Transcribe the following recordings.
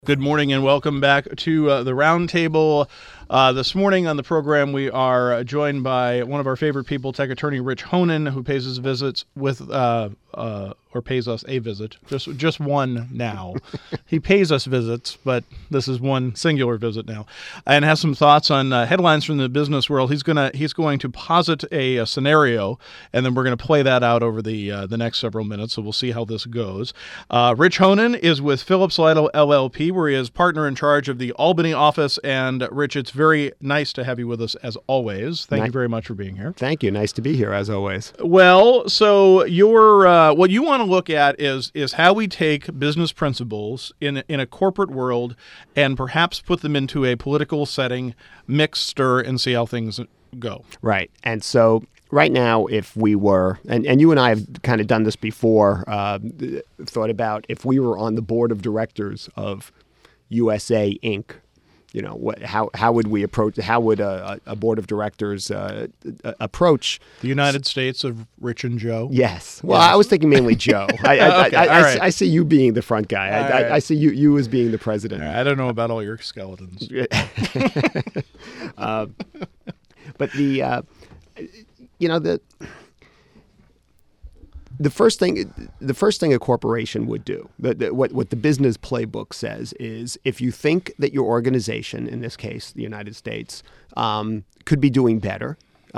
Good morning and welcome back to the Roundtable. This morning on the program, we are joined by one of our favorite people, tech attorney Rich Honan, who pays his visits with, or pays us a visit, just one now. He pays us visits, but this is one singular visit now, and has some thoughts on headlines from the business world. He's going to posit a scenario, and then we're going to play that out over the next several minutes. So we'll see how this goes. Rich Honan is with Phillips Lytle LLP, where he is partner in charge of the Albany office. And Rich, it's very nice to have you with us as always. Thank you very much for being here. Thank you. Nice to be here as always. Well, so what you want to look at is how we take business principles in a corporate world and perhaps put them into a political setting, mix, stir, and see how things go. Right. And so right now, if we were, and you and I have kind of done this before, thought about if we were on the board of directors of USA Inc., you know, how would we approach? How would a board of directors approach the United States of Rich and Joe? Yes. Well, I was thinking mainly Joe. I see you being the front guy. I see you as being the president. I don't know about all your skeletons. But the first thing a corporation would do, what the business playbook says is, if you think that your organization, in this case the United States, could be doing better,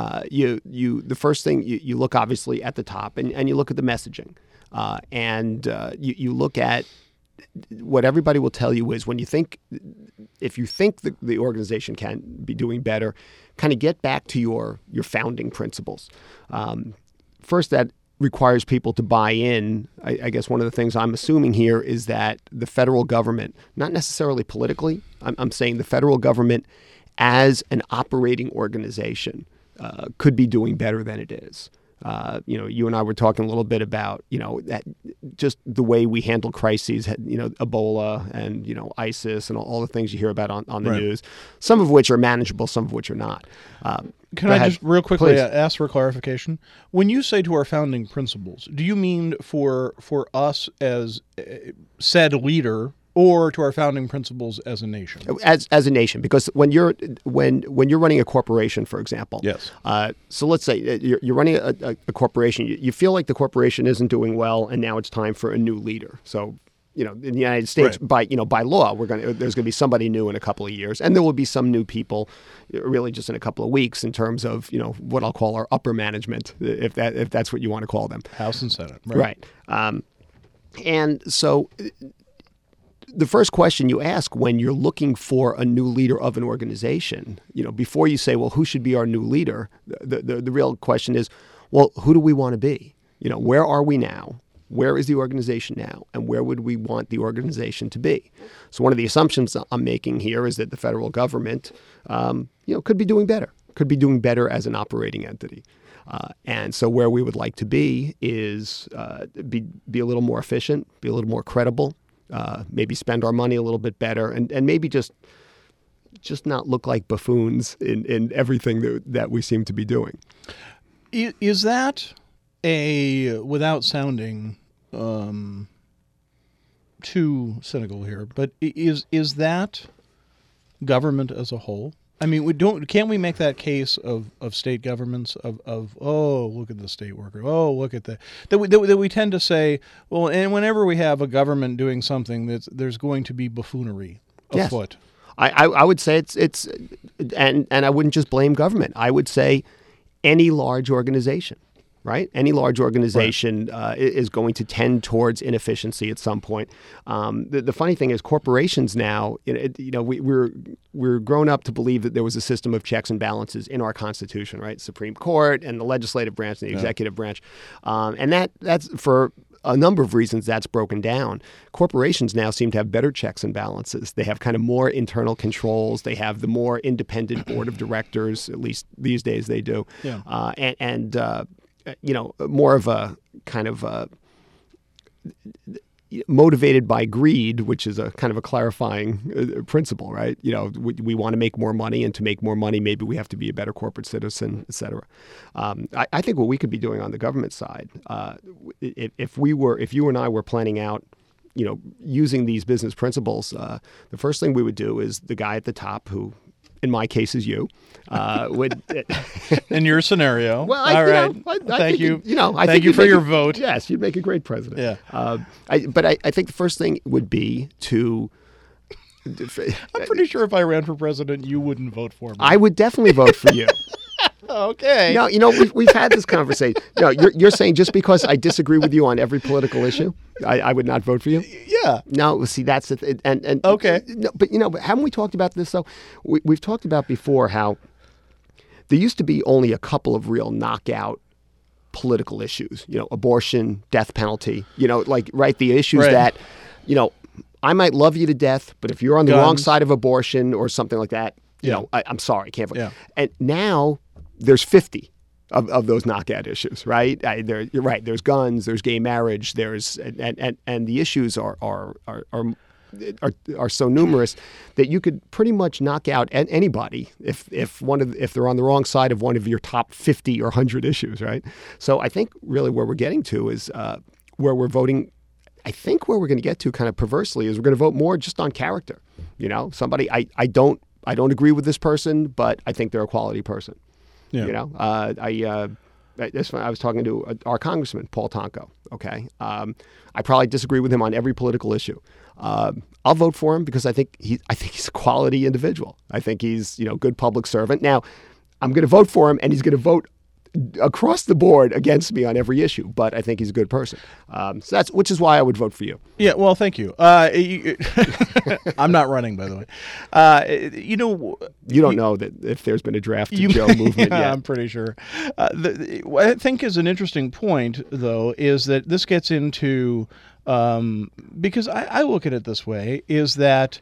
the first thing you look obviously at the top, and you look at the messaging, and you look at what everybody will tell you is if you think the organization can be doing better, kind of get back to your founding principles. First, that requires people to buy in. I guess one of the things I'm assuming here is that the federal government, not necessarily politically, I'm saying the federal government as an operating organization could be doing better than it is. You and I were talking a little bit about, that just the way we handle crises, Ebola and, ISIS and all the things you hear about on the news, some of which are manageable, some of which are not. Can I just real quickly ask for clarification? When you say to our founding principles, do you mean for us as said leader, or to our founding principles as a nation? As a nation, because when you're running a corporation, for example, yes. So let's say you're running a corporation. You feel like the corporation isn't doing well, and now it's time for a new leader. So, in the United States, by law, there's going to be somebody new in a couple of years, and there will be some new people, really just in a couple of weeks, in terms of what I'll call our upper management, if that's what you want to call them, House and Senate, right? And so the first question you ask when you're looking for a new leader of an organization, before you say, well, who should be our new leader, the real question is, well, who do we want to be? Where are we now? Where is the organization now? And where would we want the organization to be? So one of the assumptions I'm making here is that the federal government, could be doing better as an operating entity. And so where we would like to be is be a little more efficient, be a little more credible, maybe spend our money a little bit better, and maybe just not look like buffoons in everything that we seem to be doing. Is that without sounding too cynical here, but is that government as a whole? I mean, can't we make that case of state governments of look at the state worker, look at that we tend to say, well, and whenever we have a government doing something, there's going to be buffoonery afoot. Yes. I would say it's and I wouldn't just blame government. I would say any large organization. Right? Any large organization is going to tend towards inefficiency at some point. The funny thing is, corporations now, we're grown up to believe that there was a system of checks and balances in our Constitution, right? Supreme Court and the legislative branch and the executive branch, and that's for a number of reasons that's broken down. Corporations now seem to have better checks and balances. They have kind of more internal controls. They have the more independent board of directors. At least these days they do. Yeah. More of a kind of motivated by greed, which is a kind of a clarifying principle, right? We want to make more money, and to make more money, maybe we have to be a better corporate citizen, et cetera. I think what we could be doing on the government side, if you and I were planning out using these business principles, the first thing we would do is the guy at the top, who in my case is you, would. In your scenario. Well, all right. Thank you. Thank you for your vote. Yes, you'd make a great president. Yeah. But I think the first thing would be to. I'm pretty sure if I ran for president, you wouldn't vote for me. I would definitely vote for you. Okay. No, we've had this conversation. No, you're saying just because I disagree with you on every political issue, I would not vote for you? Yeah. No, see, that's the and okay. No, but haven't we talked about this though? We've talked about before how there used to be only a couple of real knockout political issues. Abortion, death penalty. The issues that, I might love you to death, but if you're on the wrong side of abortion or something like that, I'm sorry, I can't vote. Yeah. And now there's 50 of those knockout issues, right? You're right. There's guns, there's gay marriage, there's and the issues are so numerous that you could pretty much knock out anybody if they're on the wrong side of one of your top 50 or 100 issues, right? So I think really where we're getting to is where we're voting. I think where we're going to get to kind of perversely is we're going to vote more just on character. Somebody I don't agree with this person, but I think they're a quality person. Yeah. I was talking to our congressman, Paul Tonko. Okay. I probably disagree with him on every political issue. I'll vote for him because I think he's a quality individual. I think he's, good public servant. Now, I'm going to vote for him and he's going to vote across the board against me on every issue, but I think he's a good person. So which is why I would vote for you. Yeah, well, thank you. I'm not running, by the way. You don't know that if there's been a draft to Joe movement yet. I'm pretty sure. What I think is an interesting point, though, is that this gets into, because I look at it this way, is that,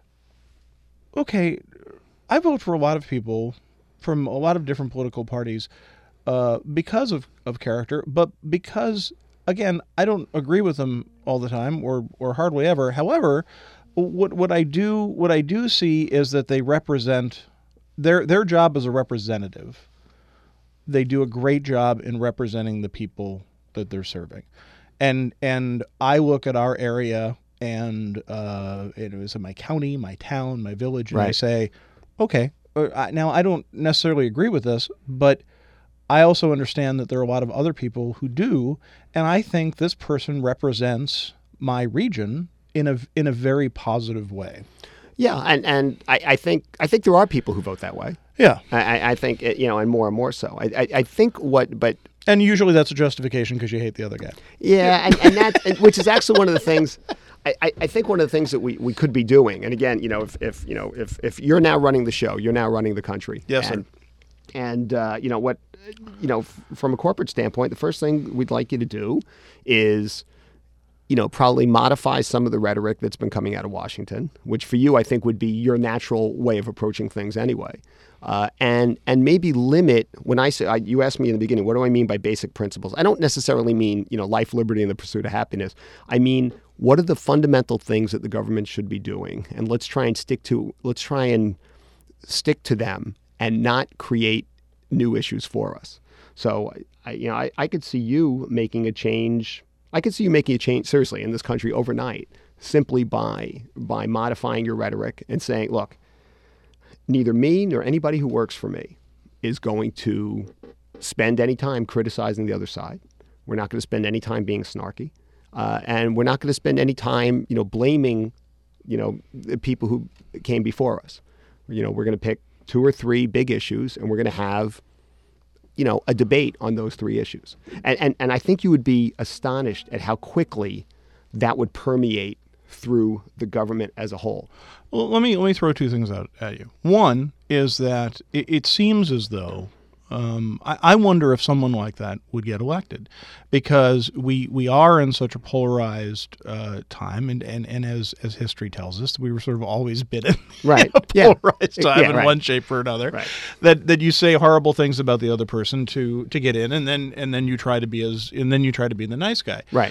okay, I vote for a lot of people from a lot of different political parties because of character, but because, again, I don't agree with them all the time or hardly ever. However, what I do see is that they represent their job as a representative. They do a great job in representing the people that they're serving. And I look at our area and it was in my county, my town, my village, and I say, okay, now I don't necessarily agree with this, but I also understand that there are a lot of other people who do, and I think this person represents my region in a very positive way. Yeah, and I think there are people who vote that way. Yeah, I think and more so. I think and usually that's a justification because you hate the other guy. Yeah, and that which is actually one of the things. I think one of the things that we could be doing, and again, if you're now running the show, you're now running the country. Yes, sir. And from a corporate standpoint, the first thing we'd like you to do is, probably modify some of the rhetoric that's been coming out of Washington, which for you, I think would be your natural way of approaching things anyway. And maybe limit, when I say, you asked me in the beginning, what do I mean by basic principles? I don't necessarily mean, life, liberty, and the pursuit of happiness. I mean, what are the fundamental things that the government should be doing? And let's try and stick to them and not create new issues for us. So, I could see you making a change. I could see you making a change, seriously, in this country overnight, simply by modifying your rhetoric and saying, look, neither me nor anybody who works for me is going to spend any time criticizing the other side. We're not going to spend any time being snarky. And we're not going to spend any time, blaming, the people who came before us. We're going to pick 2 or 3 big issues, and we're going to have, a debate on those 3 issues. And I think you would be astonished at how quickly that would permeate through the government as a whole. Well, let me throw 2 things out at you. One is that it seems as though I wonder if someone like that would get elected, because we are in such a polarized time, and as history tells us, we were sort of always been in a polarized time in one shape or another. Right. That you say horrible things about the other person to get in, and then you try to be the nice guy. Right.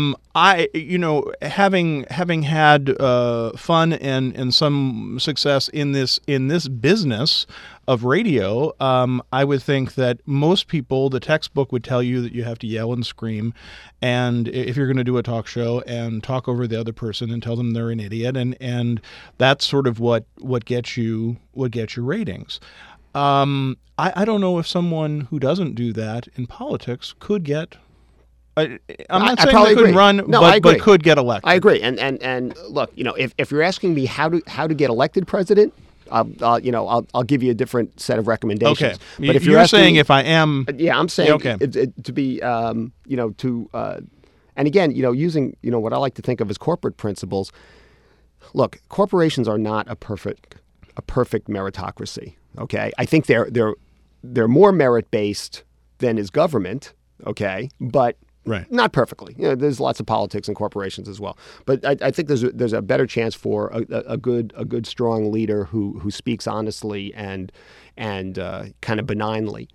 Having had fun and some success in this business, of radio, I would think that most people, the textbook would tell you that you have to yell and scream, and if you're going to do a talk show and talk over the other person and tell them they're an idiot, and that's sort of what gets you ratings. I don't know if someone who doesn't do that in politics could get. I'm not saying they couldn't run, but could get elected. I agree. And look, if you're asking me how to get elected president, I'll give you a different set of recommendations. Okay. But if you're saying if I am, I'm saying okay. To be, and again, using what I like to think of as corporate principles. Look, corporations are not a perfect meritocracy. Okay, I think they're more merit based than is government. Okay, but right. Not perfectly. There's lots of politics in corporations as well. But I think there's a better chance for a good strong leader who speaks honestly and kind of benignly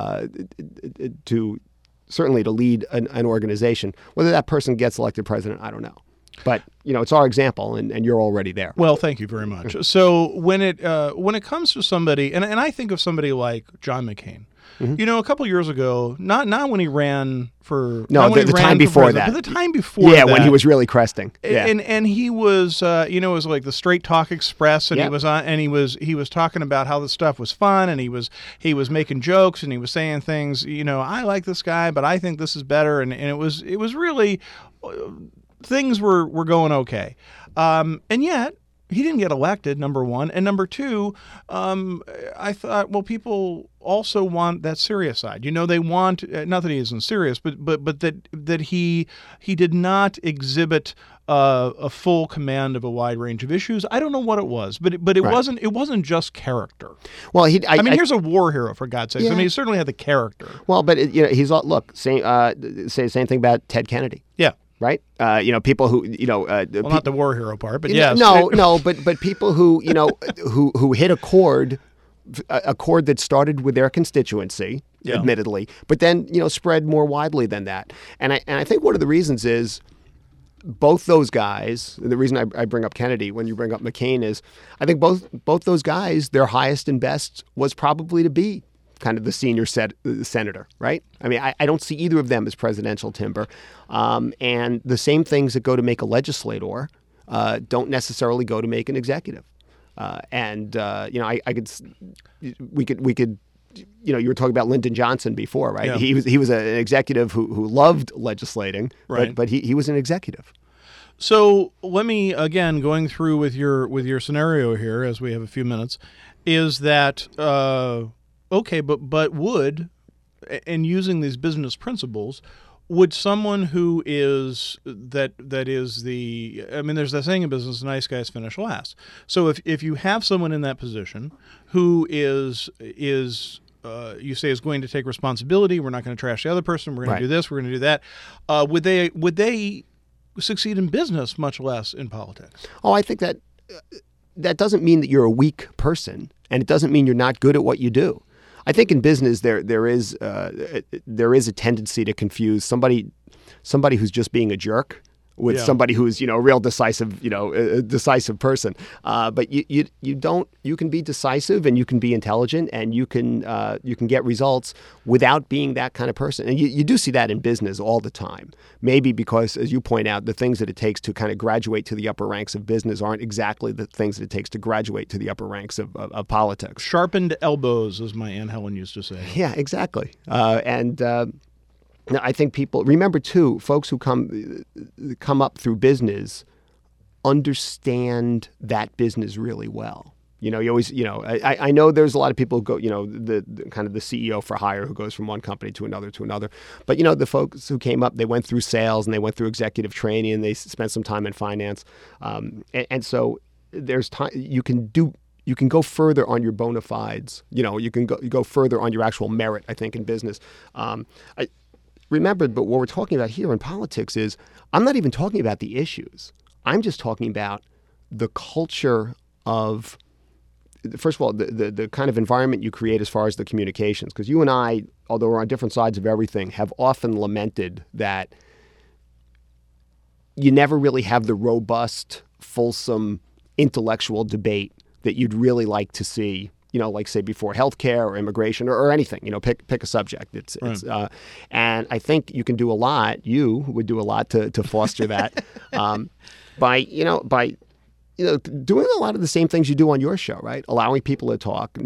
to lead an organization. Whether that person gets elected president, I don't know. But it's our example, and you're already there. Well, thank you very much. So when it comes to somebody, and I think of somebody like John McCain. Mm-hmm. A couple years ago, not when he ran for the time before that, but the time before that, when he was really cresting, and he was it was like the Straight Talk Express, and he was on, and he was talking about how the stuff was fun, and he was making jokes, and he was saying things, I like this guy, but I think this is better, and it was really things were going okay, and yet. He didn't get elected, number one. And number two, I thought, well, people also want that serious side. They want, not that he isn't serious, but that he did not exhibit a full command of a wide range of issues. I don't know what it was, but it wasn't just character. Well, here's a war hero, for God's sakes. Yeah. He certainly had the character. Well, but he's say the same thing about Ted Kennedy. Yeah. Right, people who not the war hero part, but yes, but people who who hit a chord that started with their constituency, admittedly, but then spread more widely than that. And I think one of the reasons is both those guys. The reason I bring up Kennedy when you bring up McCain is I think both those guys, their highest and best was probably to be kind of the senior senator, right? I mean, I don't see either of them as presidential timber. And the same things that go to make a legislator don't necessarily go to make an executive. We could. You were talking about Lyndon Johnson before, right? Yeah. He was an executive who loved legislating, right. but he was an executive. So let me, again, going through with your scenario here, as we have a few minutes, is that okay, but would, and using these business principles, would someone who is that is the, I mean, there's that saying in business, nice guys finish last. So if you have someone in that position who is you say is going to take responsibility, we're not going to trash the other person, we're going to do this, we're going to do that, would they succeed in business, much less in politics? Oh, I think that doesn't mean that you're a weak person, and it doesn't mean you're not good at what you do. I think in business there is a tendency to confuse somebody who's just being a jerk with somebody who's a real decisive a decisive person. But you can be decisive and you can be intelligent and you can get results without being that kind of person. And you do see that in business all the time. Maybe because, as you point out, the things that it takes to kind of graduate to the upper ranks of business aren't exactly the things that it takes to graduate to the upper ranks of politics. Sharpened elbows, as my Aunt Helen used to say. Yeah, exactly. Now, I think people remember too. Folks who come up through business understand that business really well. You always, I know there's a lot of people who go, the kind of the CEO for hire who goes from one company to another. But the folks who came up, they went through sales and they went through executive training and they spent some time in finance. And so there's time you can go further on your bona fides. You can go further on your actual merit, I think, in business. Remember, but what we're talking about here in politics is I'm not even talking about the issues. I'm just talking about the culture of, first of all, the kind of environment you create as far as the communications. Because you and I, although we're on different sides of everything, have often lamented that you never really have the robust, fulsome, intellectual debate that you'd really like to see like say before healthcare or immigration or anything. Pick a subject. And I think you can do a lot. You would do a lot to foster that by doing a lot of the same things you do on your show, right? Allowing people to talk,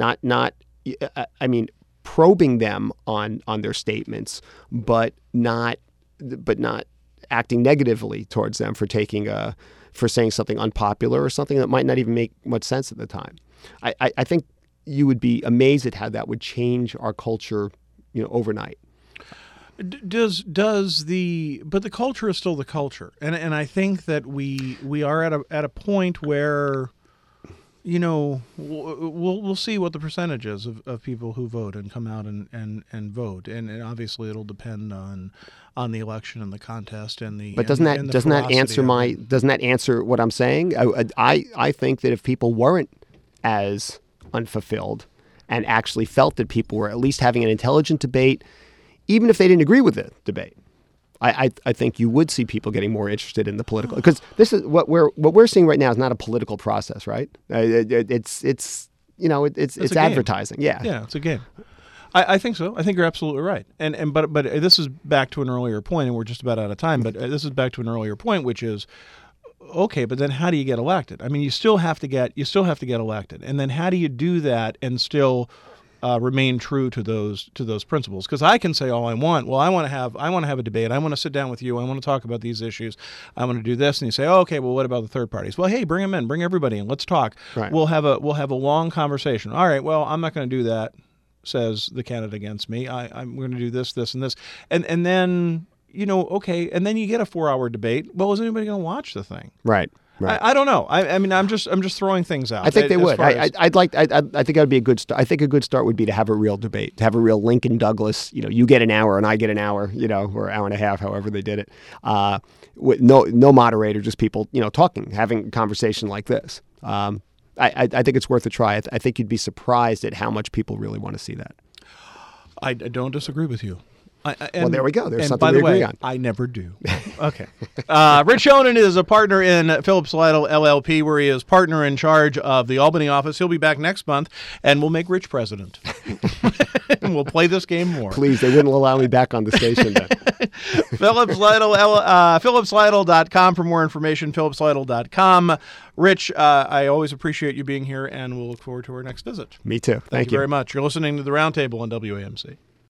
probing them on their statements, but not acting negatively towards them for saying something unpopular or something that might not even make much sense at the time. I think you would be amazed at how that would change our culture, overnight. But the culture is still the culture, and I think that we are at a point where, we'll see what the percentage is of people who vote and come out and vote, and obviously it'll depend on the election and the contest and the. But doesn't that answer what I'm saying? I think that if people weren't as unfulfilled and actually felt that people were at least having an intelligent debate, even if they didn't agree with the debate, I think you would see people getting more interested in the political, because this is what we're seeing right now is not a political process, right? It's advertising. Game. Yeah, it's a game. I think so. I think you're absolutely right. But this is back to an earlier point, and we're just about out of time. But this is back to an earlier point, which is, okay, but then how do you get elected? I mean, you still have to get elected, and then how do you do that and still remain true to those principles? Because I can say all I want. Well, I want to have a debate. I want to sit down with you. I want to talk about these issues. I want to do this. And you say, oh, okay, well, what about the third parties? Well, hey, bring them in. Bring everybody in. Let's talk. Right. We'll have a long conversation. All right. Well, I'm not going to do that, says the candidate against me. I'm going to do this, this, and this, and then okay, and then you get a 4-hour debate. Well, is anybody going to watch the thing? Right. I don't know. I mean, I'm just throwing things out. I think they would. I think that would be a good start. I think a good start would be to have a real debate, to have a real Lincoln Douglas. You get an hour and I get an hour. Or an hour and a half, however they did it. With no moderator, just people talking, having a conversation like this. I think it's worth a try. I think you'd be surprised at how much people really want to see that. I don't disagree with you. Well, there we go. There's something we agree on. I never do. Okay. Rich Honan is a partner in Phillips Lytle LLP, where he is partner in charge of the Albany office. He'll be back next month, and we'll make Rich president. And we'll play this game more. Please, they wouldn't allow me back on the station then. Phillips Lytle, PhillipsLytle.com for more information, PhillipsLytle.com. Rich, I always appreciate you being here, and we'll look forward to our next visit. Me too. Thank you very much. You're listening to The Roundtable on WAMC.